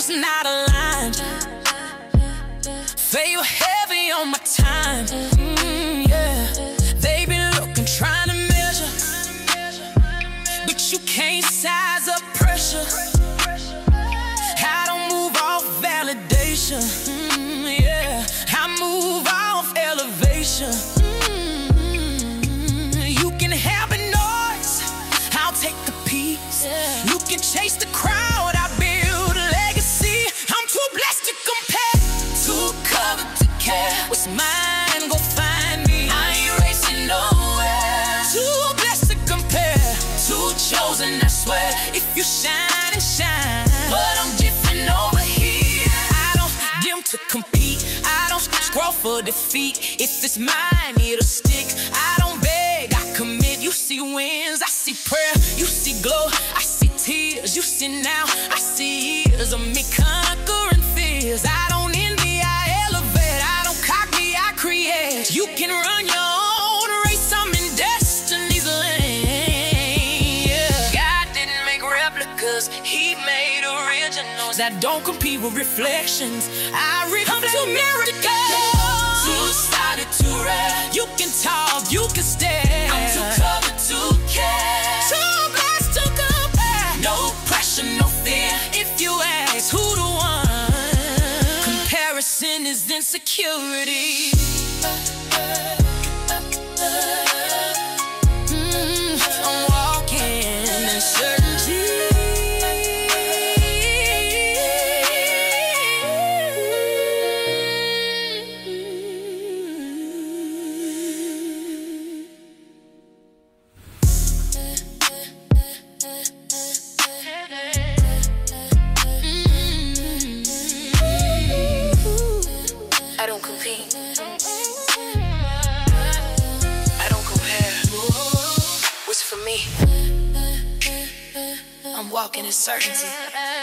just not aligned. They were heavy on my time. Yeah, they been looking, trying to measure, but you can't size up pressure. I don't move off validation. Yeah, I move off elevation. You can have a noise, I'll take a piece. You can chase the crowd, I build a legacy. I'm too blessed to compare, too covered to care. What's mine, go find me. I ain't racing nowhere. Too blessed to compare, too chosen, I swear. If you shine and shine, but I'm different over here. I don't dim to compete, I don't scroll for defeat. If it's mine, it'll stick. I don't beg, I commit. You see wins, I see prayer. You see glow, I see tears. You see now, I see years of me conquering fears. I don't envy, I elevate. I don't copy, I create. You can run your own race, I'm in destiny's lane. Yeah. God didn't make replicas, He made originals that don't compete with reflections. I reflect to miracles. Too started to rap. You can talk, you can stare. I'm too covered to care. Too blessed to compare. No pressure, no fear. If you ask who the one, comparison is insecurity. I'm walking in certainty. I don't compete. I don't compare. What's for me? I'm walking in certainty.